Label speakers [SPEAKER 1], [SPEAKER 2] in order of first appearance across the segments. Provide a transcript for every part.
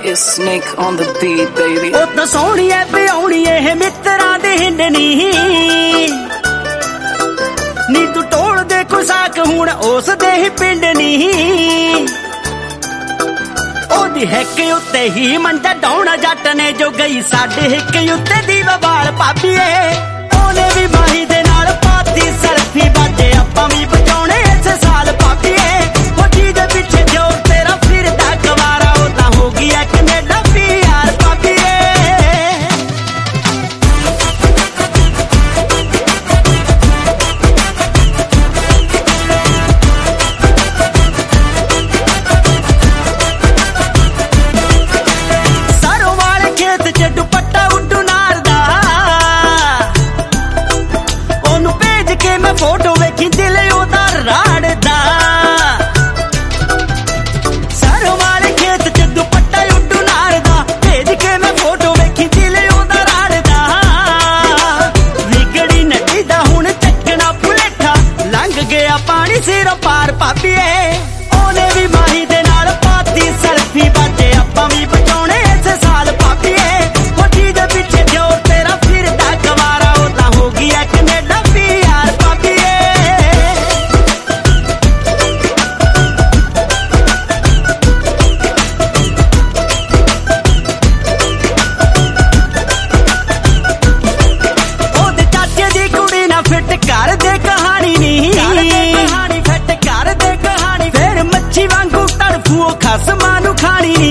[SPEAKER 1] is Snake on the beat, baby.
[SPEAKER 2] ਉਹ ਤਾਂ ਸੋਹਣੀ ਐ ਪਿਆਉਣੀ ਇਹ ਮਿੱਤਰਾਂ ਦੇ ਹਿੰਡ ਨੀ ਤੂੰ ਟੋਲ ਦੇ ਕੁਸਾਕ ਹੁਣ ਉਸ ਦੇ ਹੀ ਪਿੰਡ ਨੀ ਉਹਦੀ ਹਿੱਕ ਉੱਤੇ ਹੀ ਮੰਜਾ ਡਾਉਣਾ ਜੱਟ ਨੇ ਜੋ ਗਈ ਸਾਡੇ ਹਿੱਕ ਉੱਤੇ ਦੀਵਾ ਵਾਲ ਭਾਬੀਏ ਉਹਨੇ ਵੀ ਮਾਹੀ ਦੇ ਨਾਲ ਪਾਤੀ ਸਲਫੀ ਬਾਜੇ ਆਪਾਂ ਵੀ ਬਚਾਉਣੇ ਇਸ ਸਾਲ ਭਾਬੀਏ ਉਹ ਜੀ ਦੇ ਪਿੱਛੇ ਜੋ ਤੇਰਾ ਫਿਰਦਾ ਗਵਾਰਾ ਉਹ ਤਾਂ ਹੋ ਗਈ ਐ ਕੈਨੇਡਾ ਪਿਆਰ ਭਾਬੀਏ फोटो वेखी दिल ओदा राड़दा सारों वाले खेत च दुपट्टा उड्डू नारदा भेज के मैं फोटो वेखी दिल ओदा राड़दा विगड़ी नदी दा हुण चकना भुलेखा लंघ गया पानी सिरों पार भाबीए ओने भी माही दे नाल पाती सेल्फी बाजे आपां भी बचाउणे इस साल भाबीए ओ जी दे पिछे जो तेरा फिरदा गवारा ओ तां हो गई ऐ कनेडा प्यार फिट कर दे कहानी नी फिट कर दे कहानी फिर मच्छी वांगू तड़फू खसमां नू खानी नी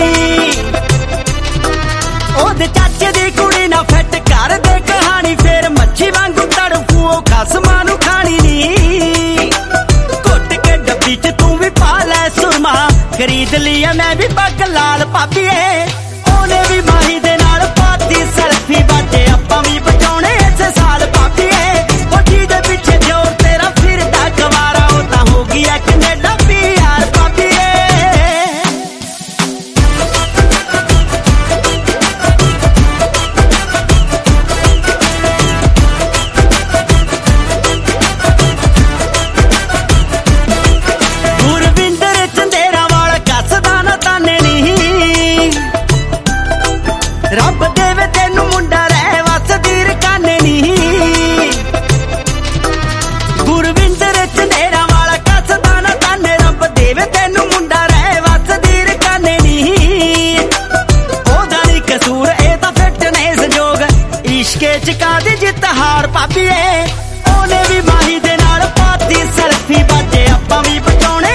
[SPEAKER 2] ओदे चाचे दी कुड़ी ना फिट कर दे कहानी फिर मच्छी वांगू तड़फू खसमां नू खानी नी घुट के डब्बी च तू भी पा लै सुरमा खरीद लिया मैं भी पग लाल भाबीए ओने भी माही दे नाल पाती सेल्फी बाजे आपां भी बचाउणे इस साल भाबीए पिछे जो तेरा फिरदा गवारा ओ तां हो गई ऐ कनेडा प्यार भाबीए ਗੁਰਵਿੰਦਰ ਚੰਦੇਰਾ ਵਾਲਾ ਕੱਸਦਾ ਨਾ ਤਾਨੇ ਨੀ ਰੱਬ ਦੇਵੇ ਤੈਨੂੰ ਮੁੰਡਾ ਰਹਿ ਵਸਦੀ ਰਕਾਨੇ ਨੀ ਗੁਰਵਿੰਦਰ ਚੰਦੇਰਾ ਵਾਲਾ ਕੱਸਦਾ ਨਾ ਤਾਨੇ ਰੱਬ ਦੇਵੇ ਤੈਨੂੰ ਮੁੰਡਾ ਰਹਿ ਵਸਦੀ ਰਕਾਨੇ ਨੀ ਉਹਦਾ ਨੀ ਕਸੂਰ ਇਹ ਤਾਂ ਫਿਟਨੈਸ ਜੋਗ ਇਸ਼ਕੇ ਚ ਕਾਦੀ ਜਿੱਤ ਹਾਰ ਭਾਬੀਏ ਉਹਨੇ ਵੀ ਮਾਹੀ ਦੇ ਨਾਲ ਪਾਤੀ ਸੈਲਫੀ ਬਾਜੇ ਆਪਾਂ ਵੀ ਬਚਾਉਣੇ